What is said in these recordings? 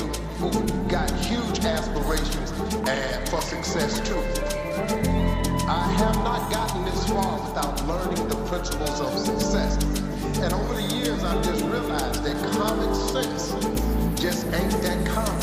who got huge aspirations and for success too. I have not gotten this far without learning the principles of success. And over the years, I've just realized that common sense just ain't that common.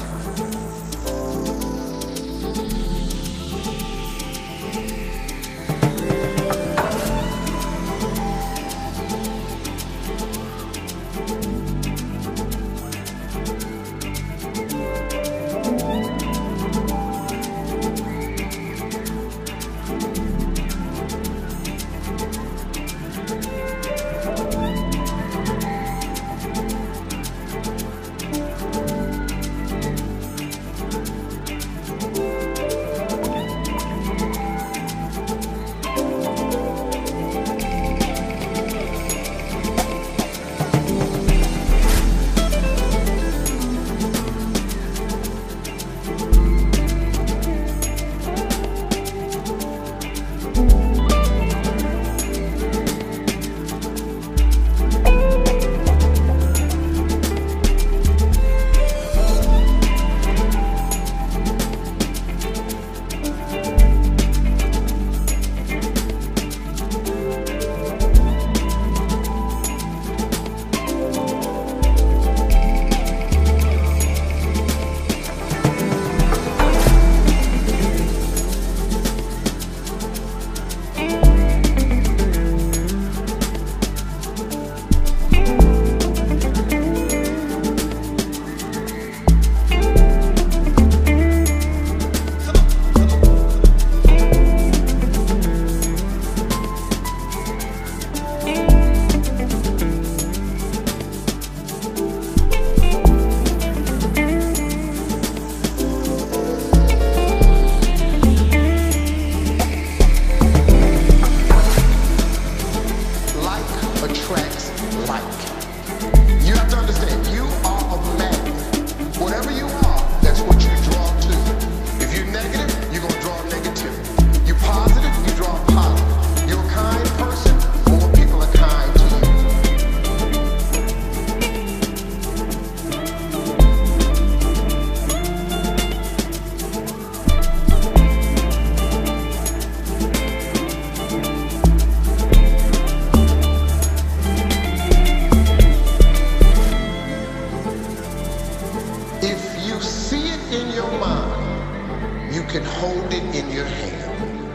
You can hold it in your hand.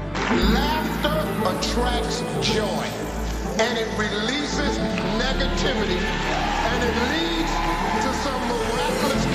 Laughter attracts joy, and it releases negativity, and it leads to some miraculous